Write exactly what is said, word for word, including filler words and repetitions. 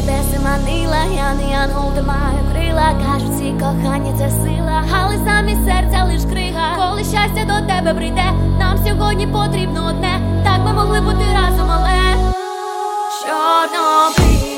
небеси манила, я не янгол, ти маю крила. Кажуть, всі кохання це сила, але самі серця лиш крига. Коли щастя до тебе прийде, нам сьогодні потрібно одне. Так ми могли бути разом, але чорно-біле.